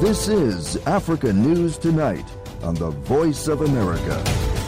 This is Africa News Tonight on the Voice of America.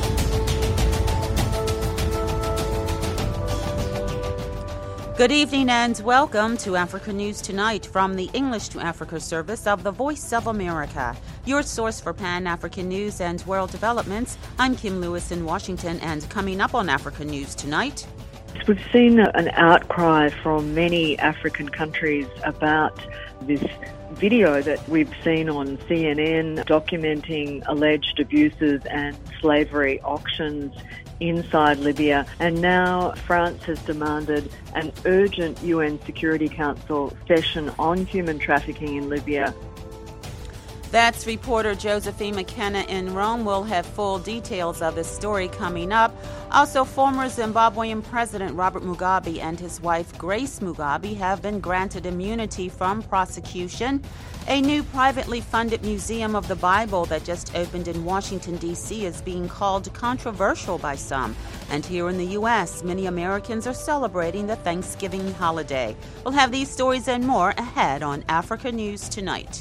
Good evening and welcome to Africa News Tonight from the English to Africa service of the Voice of America, your source for Pan-African news and world developments. I'm Kim Lewis in Washington, and coming up on Africa News Tonight. We've seen an outcry from many African countries about this video that we've seen on CNN documenting alleged abuses and slavery auctions inside Libya, and now France has demanded an urgent UN Security Council session on human trafficking in Libya. That's reporter Josephine McKenna in Rome. We'll have full details of this story coming up. Also, former Zimbabwean President Robert Mugabe and his wife Grace Mugabe have been granted immunity from prosecution. A new privately funded museum of the Bible that just opened in Washington, D.C. is being called controversial by some. And here in the U.S., many Americans are celebrating the Thanksgiving holiday. We'll have these stories and more ahead on Africa News Tonight.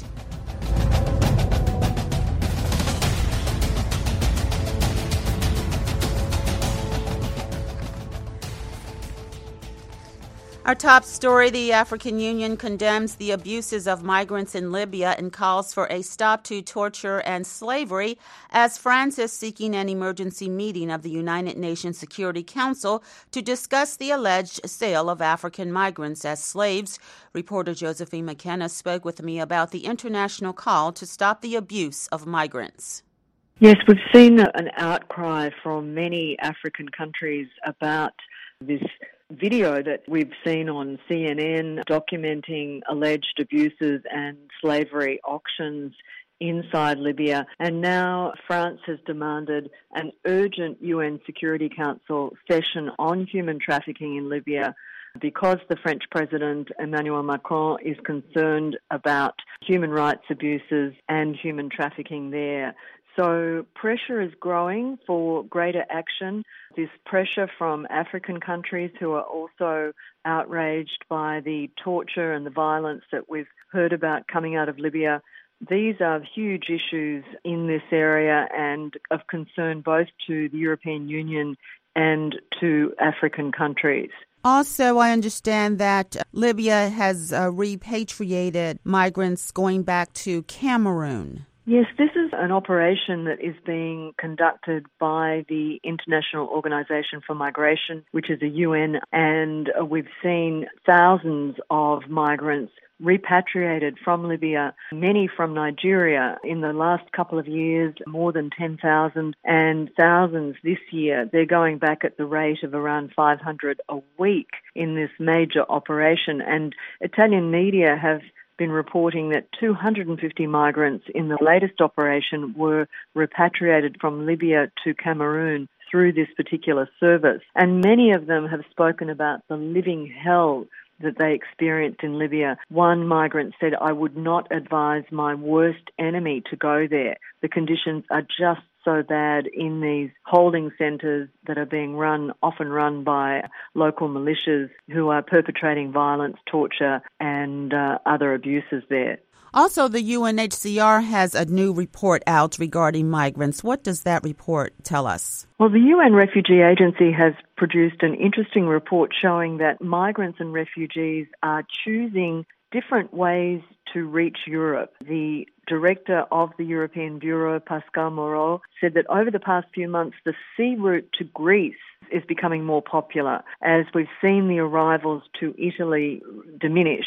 Our top story, the African Union condemns the abuses of migrants in Libya and calls for a stop to torture and slavery as France is seeking an emergency meeting of the United Nations Security Council to discuss the alleged sale of African migrants as slaves. Reporter Josephine McKenna spoke with me about the international call to stop the abuse of migrants. Yes, we've seen an outcry from many African countries about this video that we've seen on CNN documenting alleged abuses and slavery auctions inside Libya, and now France has demanded an urgent UN Security Council session on human trafficking in Libya because the French President Emmanuel Macron is concerned about human rights abuses and human trafficking there. So pressure is growing for greater action. This pressure from African countries who are also outraged by the torture and the violence that we've heard about coming out of Libya. These are huge issues in this area and of concern both to the European Union and to African countries. Also, I understand that Libya has repatriated migrants going back to Cameroon. Yes, this is an operation that is being conducted by the International Organization for Migration, which is a UN, and we've seen thousands of migrants repatriated from Libya, many from Nigeria. In the last couple of years, more than 10,000, and thousands this year. They're going back at the rate of around 500 a week in this major operation, and Italian media have been reporting that 250 migrants in the latest operation were repatriated from Libya to Cameroon through this particular service. And many of them have spoken about the living hell that they experienced in Libya. One migrant said, "I would not advise my worst enemy to go there. The conditions are just so bad in these holding centres that are being often run by local militias who are perpetrating violence, torture and other abuses there." Also, the UNHCR has a new report out regarding migrants. What does that report tell us? Well, the UN Refugee Agency has produced an interesting report showing that migrants and refugees are choosing different ways to reach Europe. The director of the European Bureau, Pascal Moreau, said that over the past few months, the sea route to Greece is becoming more popular as we've seen the arrivals to Italy diminish.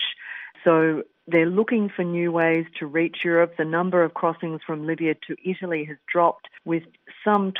So they're looking for new ways to reach Europe. The number of crossings from Libya to Italy has dropped, with some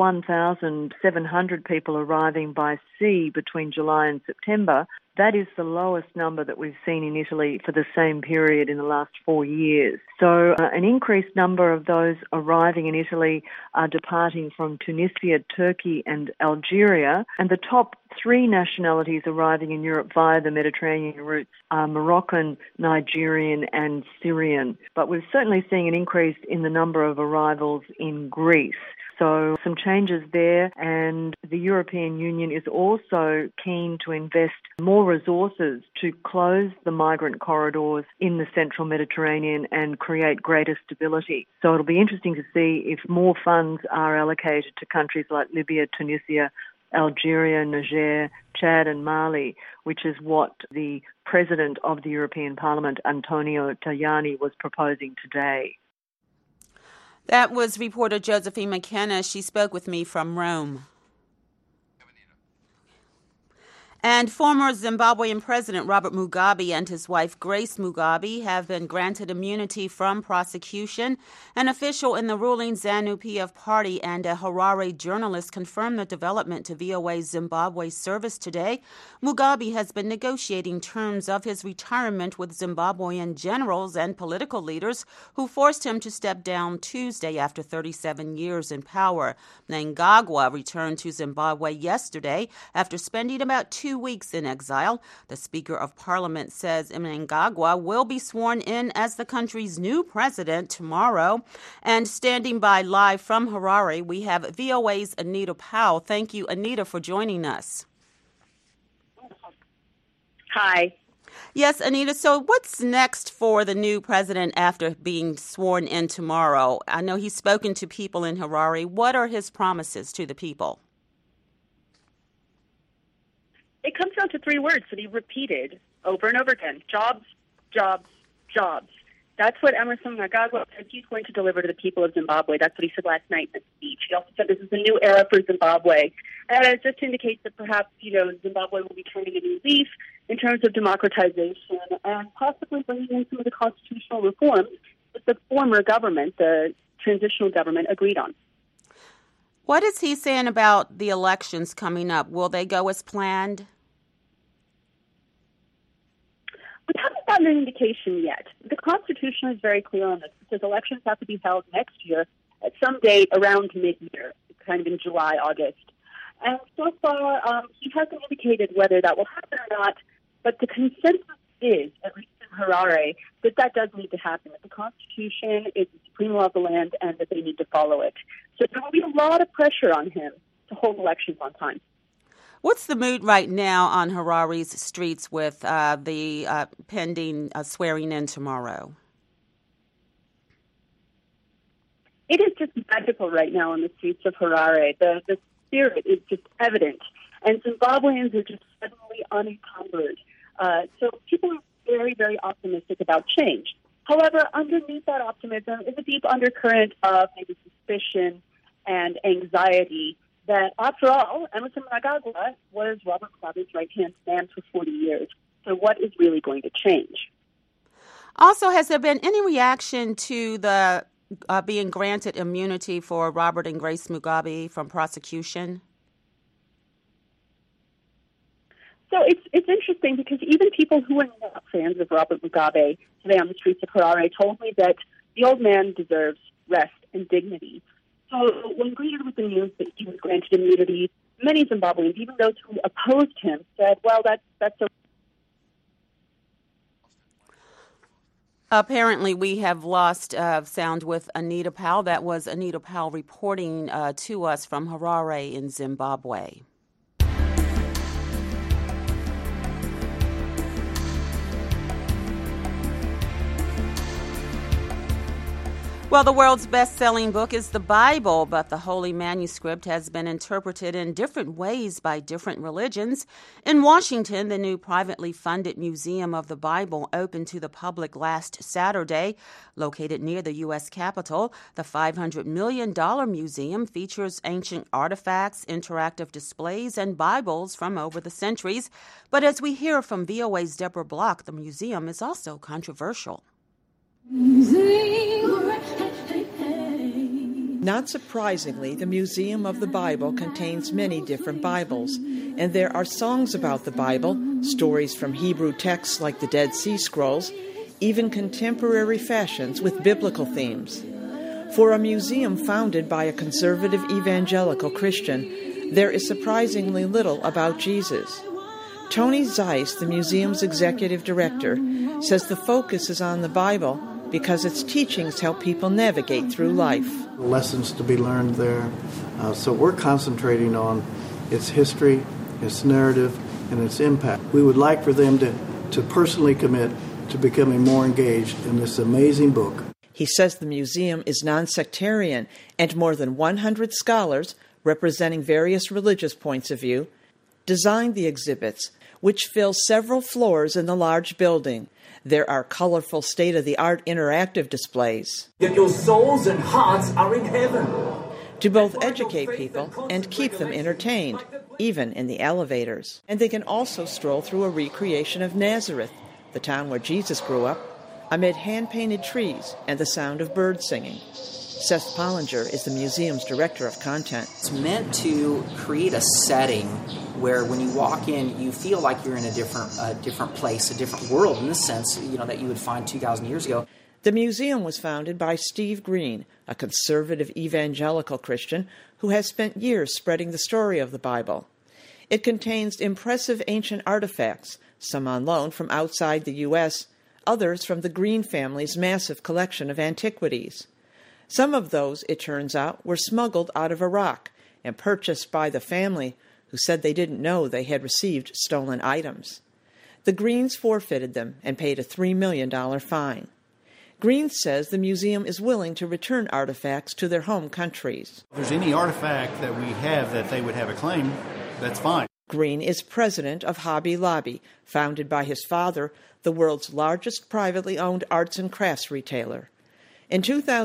21,700 people arriving by sea between July and September. That is the lowest number that we've seen in Italy for the same period in the last 4 years. So an increased number of those arriving in Italy are departing from Tunisia, Turkey and Algeria. And the top 3 nationalities arriving in Europe via the Mediterranean routes are Moroccan, Nigerian and Syrian. But we're certainly seeing an increase in the number of arrivals in Greece. So some changes there, and the European Union is also keen to invest more resources to close the migrant corridors in the central Mediterranean and create greater stability. So it'll be interesting to see if more funds are allocated to countries like Libya, Tunisia, Algeria, Niger, Chad and Mali, which is what the President of the European Parliament, Antonio Tajani, was proposing today. That was reporter Josephine McKenna. She spoke with me from Rome. And former Zimbabwean President Robert Mugabe and his wife Grace Mugabe have been granted immunity from prosecution. An official in the ruling ZANU-PF party and a Harare journalist confirmed the development to VOA Zimbabwe service today. Mugabe has been negotiating terms of his retirement with Zimbabwean generals and political leaders who forced him to step down Tuesday after 37 years in power. Mnangagwa returned to Zimbabwe yesterday after spending about 2 weeks in exile. The Speaker of Parliament says Mnangagwa will be sworn in as the country's new president tomorrow. And standing by live from Harare, we have VOA's Anita Powell. Thank you, Anita, for joining us. Hi. Yes, Anita, so what's next for the new president after being sworn in tomorrow? I know he's spoken to people in Harare. What are his promises to the people? It comes down to 3 words that he repeated over and over again. Jobs, jobs, jobs. That's what Emmerson Mnangagwa said he's going to deliver to the people of Zimbabwe. That's what he said last night in his speech. He also said this is a new era for Zimbabwe. And it just indicates that perhaps, Zimbabwe will be turning a new leaf in terms of democratization and possibly bringing in some of the constitutional reforms that the former government, the transitional government, agreed on. What is he saying about the elections coming up? Will they go as planned? We haven't gotten an indication yet. The Constitution is very clear on this. It says elections have to be held next year at some date around mid-year, kind of in July, August. And so far, he hasn't indicated whether that will happen or not, but the consensus is, at least in Harare, that does need to happen, that the Constitution is the supreme law of the land and that they need to follow it. So there will be a lot of pressure on him to hold elections on time. What's the mood right now on Harare's streets with the pending swearing in tomorrow? It is just magical right now on the streets of Harare. The spirit is just evident, and Zimbabweans are just suddenly unencumbered. So people are very, very optimistic about change. However, underneath that optimism is a deep undercurrent of maybe suspicion and anxiety that, after all, Emmerson Mnangagwa was Robert Mugabe's right-hand man for 40 years. So what is really going to change? Also, has there been any reaction to the being granted immunity for Robert and Grace Mugabe from prosecution? So it's interesting because even people who are not fans of Robert Mugabe today on the streets of Harare told me that the old man deserves rest and dignity. So when greeted with the news that he was granted immunity, many Zimbabweans, even those who opposed him, said, well, that's okay. Apparently, we have lost sound with Anita Powell. That was Anita Powell reporting to us from Harare in Zimbabwe. Well, the world's best-selling book is the Bible, but the Holy Manuscript has been interpreted in different ways by different religions. In Washington, the new privately funded Museum of the Bible opened to the public last Saturday. Located near the U.S. Capitol, the $500 million museum features ancient artifacts, interactive displays, and Bibles from over the centuries. But as we hear from VOA's Deborah Block, the museum is also controversial. Not surprisingly, the Museum of the Bible contains many different Bibles, and there are songs about the Bible, stories from Hebrew texts like the Dead Sea Scrolls, even contemporary fashions with biblical themes. For a museum founded by a conservative evangelical Christian, there is surprisingly little about Jesus. Tony Zeiss, the museum's executive director, says the focus is on the Bible because its teachings help people navigate through life. Lessons to be learned there. So we're concentrating on its history, its narrative, and its impact. We would like for them to personally commit to becoming more engaged in this amazing book. He says the museum is non-sectarian, and more than 100 scholars, representing various religious points of view, designed the exhibits, which fill several floors in the large building. There are colorful, state-of-the-art interactive displays. That your souls and hearts are in heaven. To both educate people and keep them entertained, even in the elevators. And they can also stroll through a recreation of Nazareth, the town where Jesus grew up, amid hand-painted trees and the sound of birds singing. Seth Pollinger is the museum's director of content. It's meant to create a setting where when you walk in, you feel like you're in a different place, a different world in the sense, that you would find 2,000 years ago. The museum was founded by Steve Green, a conservative evangelical Christian who has spent years spreading the story of the Bible. It contains impressive ancient artifacts, some on loan from outside the U.S., others from the Green family's massive collection of antiquities. Some of those, it turns out, were smuggled out of Iraq and purchased by the family, who said they didn't know they had received stolen items. The Greens forfeited them and paid a $3 million fine. Green says the museum is willing to return artifacts to their home countries. If there's any artifact that we have that they would have a claim, that's fine. Green is president of Hobby Lobby, founded by his father, the world's largest privately owned arts and crafts retailer. In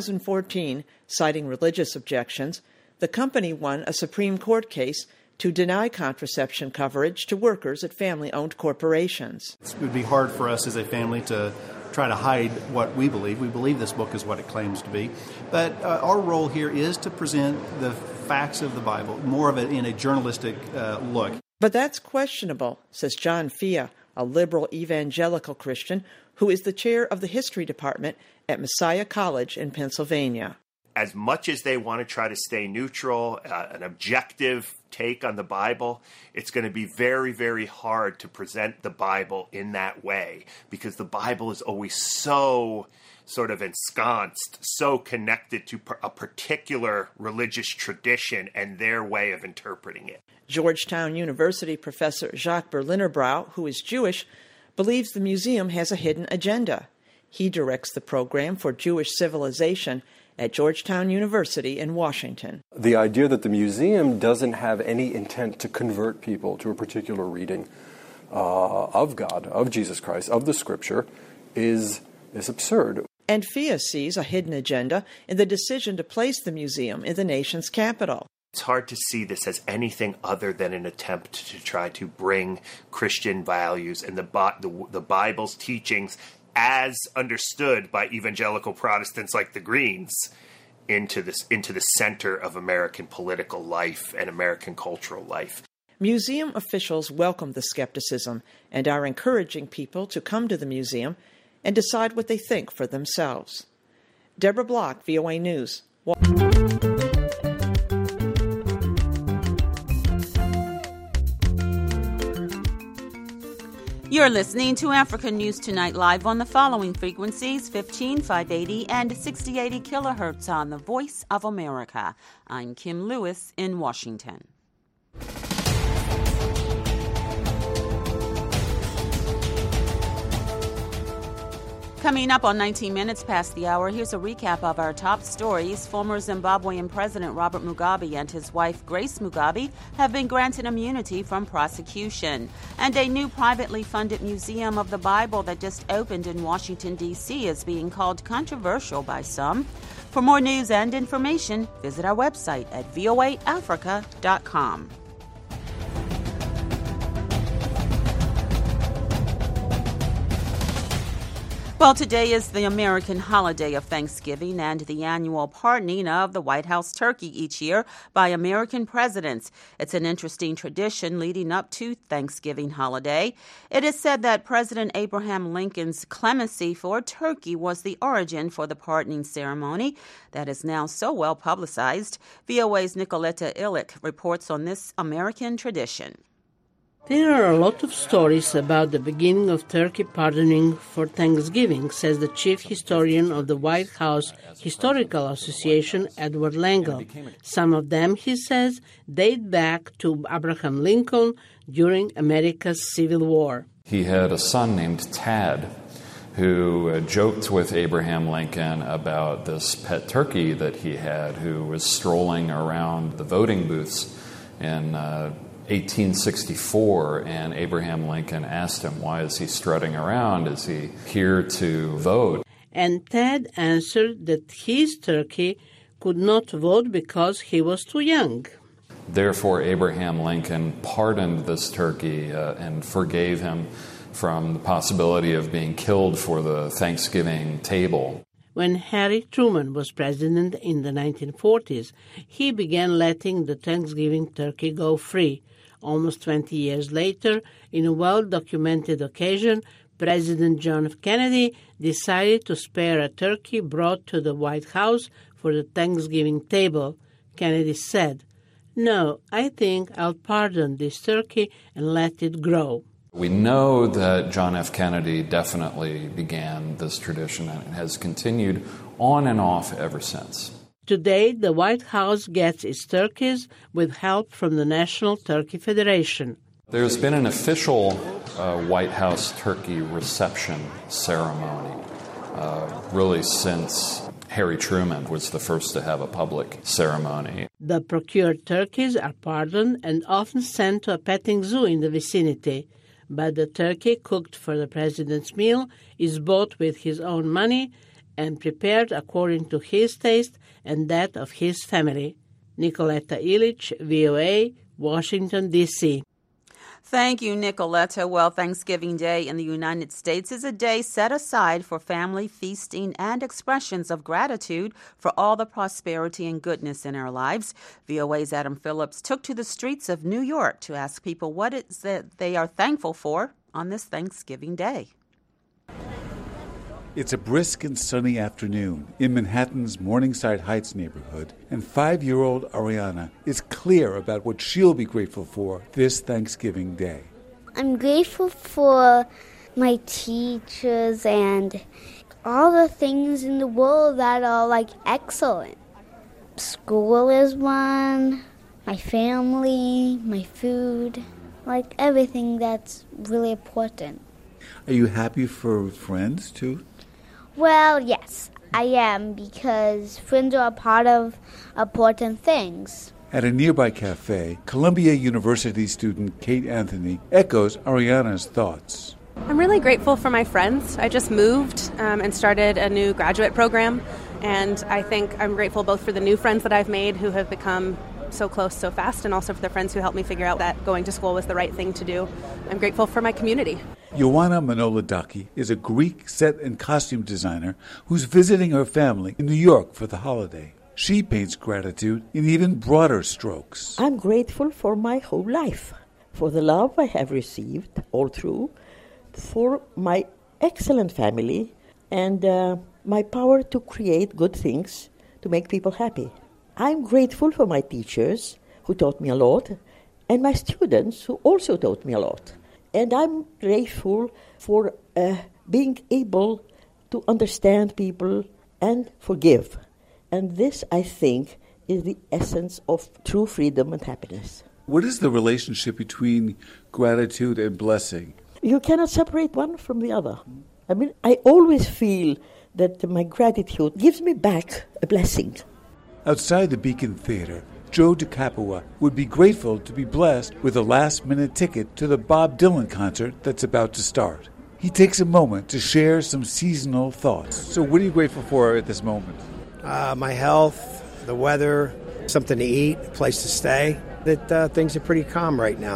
2014, citing religious objections, the company won a Supreme Court case to deny contraception coverage to workers at family-owned corporations. It would be hard for us as a family to try to hide what we believe. We believe this book is what it claims to be. But our role here is to present the facts of the Bible, more of it in a journalistic look. But that's questionable, says John Fia, a liberal evangelical Christian who is the chair of the history department at Messiah College in Pennsylvania. As much as they want to try to stay neutral, an objective take on the Bible, it's going to be very, very hard to present the Bible in that way because the Bible is always so sort of ensconced, so connected to a particular religious tradition and their way of interpreting it. Georgetown University professor Jacques Berliner-Brau, who is Jewish, believes the museum has a hidden agenda. He directs the program for Jewish civilization at Georgetown University in Washington. The idea that the museum doesn't have any intent to convert people to a particular reading of God, of Jesus Christ, of the Scripture, is absurd. And FIA sees a hidden agenda in the decision to place the museum in the nation's capital. It's hard to see this as anything other than an attempt to try to bring Christian values and the Bible's teachings as understood by evangelical Protestants like the Greens into the center of American political life and American cultural life. Museum officials welcome the skepticism and are encouraging people to come to the museum and decide what they think for themselves. Deborah Block, VOA News. You're listening to African News Tonight live on the following frequencies, 15, 580, and 6080 kilohertz on the Voice of America. I'm Kim Lewis in Washington. Coming up on 19 minutes past the hour, here's a recap of our top stories. Former Zimbabwean President Robert Mugabe and his wife Grace Mugabe have been granted immunity from prosecution. And a new privately funded museum of the Bible that just opened in Washington, D.C. is being called controversial by some. For more news and information, visit our website at voaafrica.com. Well, today is the American holiday of Thanksgiving and the annual pardoning of the White House turkey each year by American presidents. It's an interesting tradition leading up to Thanksgiving holiday. It is said that President Abraham Lincoln's clemency for turkey was the origin for the pardoning ceremony that is now so well publicized. VOA's Nicoletta Illick reports on this American tradition. There are a lot of stories about the beginning of turkey pardoning for Thanksgiving, says the chief historian of the White House Historical Association, Edward Lange. Some of them, he says, date back to Abraham Lincoln during America's Civil War. He had a son named Tad who joked with Abraham Lincoln about this pet turkey that he had, who was strolling around the voting booths in 1864, and Abraham Lincoln asked him, why is he strutting around? Is he here to vote? And Ted answered that his turkey could not vote because he was too young. Therefore, Abraham Lincoln pardoned this turkey and forgave him from the possibility of being killed for the Thanksgiving table. When Harry Truman was president in the 1940s, he began letting the Thanksgiving turkey go free. Almost 20 years later, in a well-documented occasion, President John F. Kennedy decided to spare a turkey brought to the White House for the Thanksgiving table. Kennedy said, "No, I think I'll pardon this turkey and let it grow." We know that John F. Kennedy definitely began this tradition, and it has continued on and off ever since. Today, the White House gets its turkeys with help from the National Turkey Federation. There's been an official White House turkey reception ceremony, really since Harry Truman was the first to have a public ceremony. The procured turkeys are pardoned and often sent to a petting zoo in the vicinity. But the turkey cooked for the president's meal is bought with his own money and prepared according to his taste and that of his family. Nicoletta Illich, VOA, Washington, D.C. Thank you, Nicoletta. Well, Thanksgiving Day in the United States is a day set aside for family feasting and expressions of gratitude for all the prosperity and goodness in our lives. VOA's Adam Phillips took to the streets of New York to ask people what it is that they are thankful for on this Thanksgiving Day. It's a brisk and sunny afternoon in Manhattan's Morningside Heights neighborhood, and 5-year-old Ariana is clear about what she'll be grateful for this Thanksgiving Day. I'm grateful for my teachers and all the things in the world that are, excellent. School is one, my family, my food, everything that's really important. Are you happy for friends, too? Well, yes, I am, because friends are a part of important things. At a nearby cafe, Columbia University student Kate Anthony echoes Ariana's thoughts. I'm really grateful for my friends. I just moved and started a new graduate program, and I think I'm grateful both for the new friends that I've made who have become so close so fast, and also for the friends who helped me figure out that going to school was the right thing to do. I'm grateful for my community. Ioanna Manolidaki is a Greek set and costume designer who's visiting her family in New York for the holiday. She paints gratitude in even broader strokes. I'm grateful for my whole life, for the love I have received all through, for my excellent family, and my power to create good things to make people happy. I'm grateful for my teachers who taught me a lot, and my students who also taught me a lot. And I'm grateful for being able to understand people and forgive. And this, I think, is the essence of true freedom and happiness. What is the relationship between gratitude and blessing? You cannot separate one from the other. I always feel that my gratitude gives me back a blessing. Outside the Beacon Theater, Joe DeCapua would be grateful to be blessed with a last-minute ticket to the Bob Dylan concert that's about to start. He takes a moment to share some seasonal thoughts. So what are you grateful for at this moment? My health, the weather, something to eat, a place to stay. That things are pretty calm right now.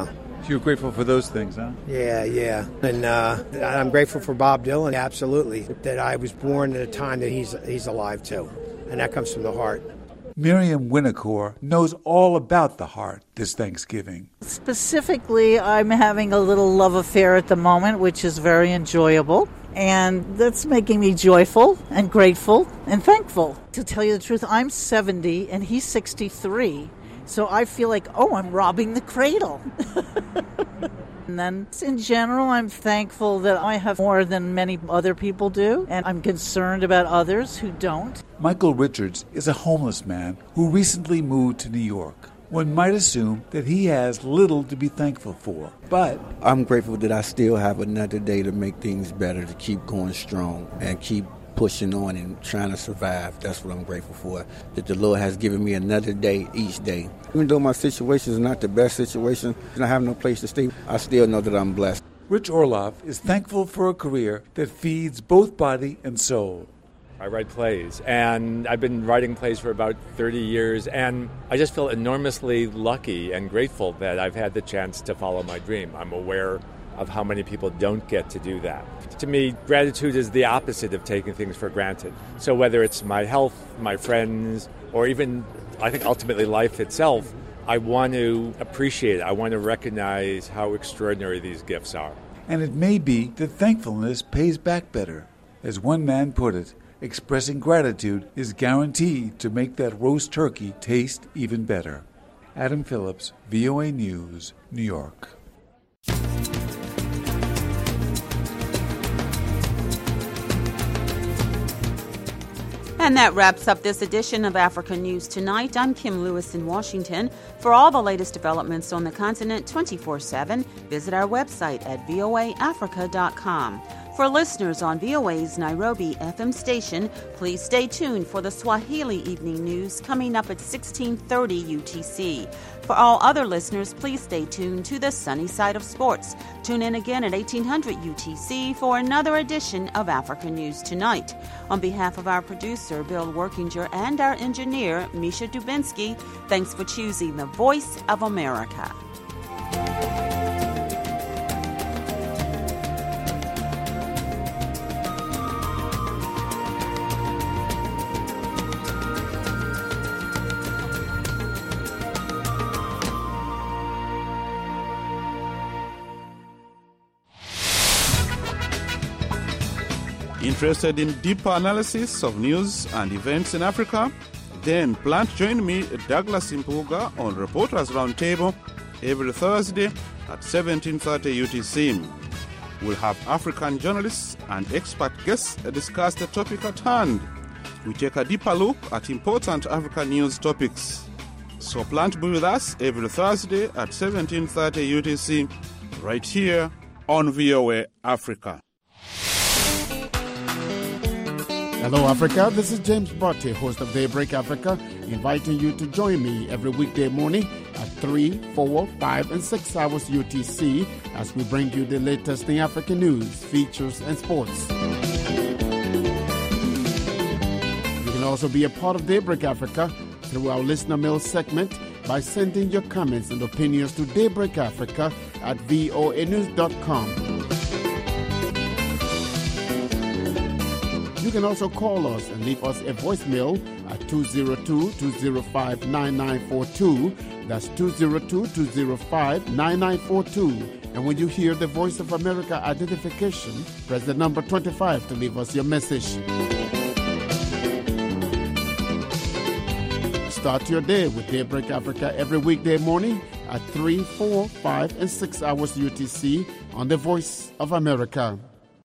So you're grateful for those things, huh? Yeah. And I'm grateful for Bob Dylan, absolutely, that I was born at a time that he's alive too. And that comes from the heart. Miriam Winnicor knows all about the heart this Thanksgiving. Specifically, I'm having a little love affair at the moment, which is very enjoyable. And that's making me joyful and grateful and thankful. To tell you the truth, I'm 70 and he's 63. So I feel like, I'm robbing the cradle. And then, in general, I'm thankful that I have more than many other people do, and I'm concerned about others who don't. Michael Richards is a homeless man who recently moved to New York. One might assume that he has little to be thankful for, but I'm grateful that I still have another day to make things better, to keep going strong and keep pushing on and trying to survive. That's what I'm grateful for, that the Lord has given me another day each day. Even though my situation is not the best situation and I have no place to stay, I still know that I'm blessed. Rich Orloff is thankful for a career that feeds both body and soul. I write plays, and I've been writing plays for about 30 years, and I just feel enormously lucky and grateful that I've had the chance to follow my dream. I'm aware of how many people don't get to do that. To me, gratitude is the opposite of taking things for granted. So whether it's my health, my friends, or even, I think, ultimately life itself, I want to appreciate it. I want to recognize how extraordinary these gifts are. And it may be that thankfulness pays back better. As one man put it, expressing gratitude is guaranteed to make that roast turkey taste even better. Adam Phillips, VOA News, New York. And that wraps up this edition of Africa News Tonight. I'm Kim Lewis in Washington. For all the latest developments on the continent 24/7, visit our website at voaafrica.com. For listeners on VOA's Nairobi FM station, please stay tuned for the Swahili Evening News coming up at 1630 UTC. For all other listeners, please stay tuned to the Sunny Side of Sports. Tune in again at 1800 UTC for another edition of Africa News Tonight. On behalf of our producer, Bill Workinger, and our engineer, Misha Dubinsky, thanks for choosing the Voice of America. Interested in deeper analysis of news and events in Africa? Then plan to join me, Douglas Impuga, on Reporters Roundtable every Thursday at 1730 UTC. We'll have African journalists and expert guests discuss the topic at hand. We take a deeper look at important African news topics. So plan to be with us every Thursday at 1730 UTC, right here on VOA Africa. Hello, Africa. This is James Botte, host of Daybreak Africa, inviting you to join me every weekday morning at 3, 4, 5, and 6 hours UTC as we bring you the latest in African news, features, and sports. You can also be a part of Daybreak Africa through our listener mail segment by sending your comments and opinions to Daybreak Africa at voanews.com. You can also call us and leave us a voicemail at 202-205-9942. That's 202-205-9942. And when you hear the Voice of America identification, press the number 25 to leave us your message. Start your day with Daybreak Africa every weekday morning at 3, 4, 5, and 6 hours UTC on the Voice of America.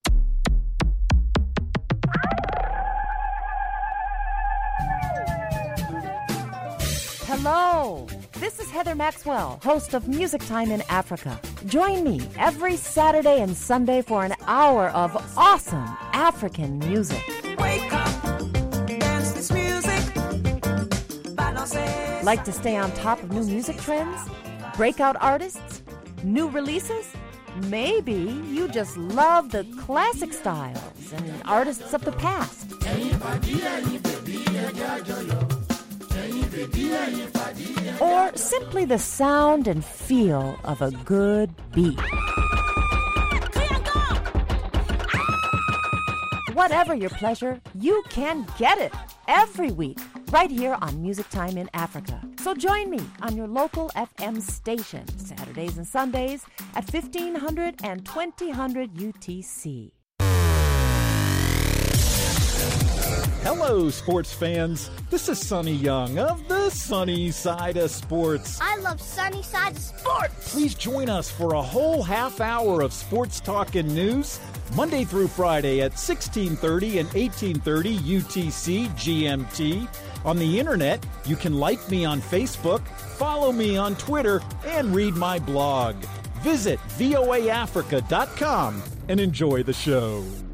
Hello, this is Heather Maxwell, host of Music Time in Africa. Join me every Saturday and Sunday for an hour of awesome African music. Wake up, dance this music. Like to stay on top of new music trends? Breakout artists? New releases? Maybe you just love the classic styles and artists of the past. or simply the sound and feel of a good beat. Whatever your pleasure, you can get it every week right here on Music Time in Africa. So join me on your local FM station Saturdays and Sundays at 1500 and 2000 UTC. Hello, sports fans. This is Sonny Young of the Sunny Side of Sports. I love Sunny Side of Sports. Please join us for a whole half hour of sports talk and news, Monday through Friday at 1630 and 1830 UTC GMT. On the internet, you can like me on Facebook, follow me on Twitter, and read my blog. Visit voaafrica.com and enjoy the show.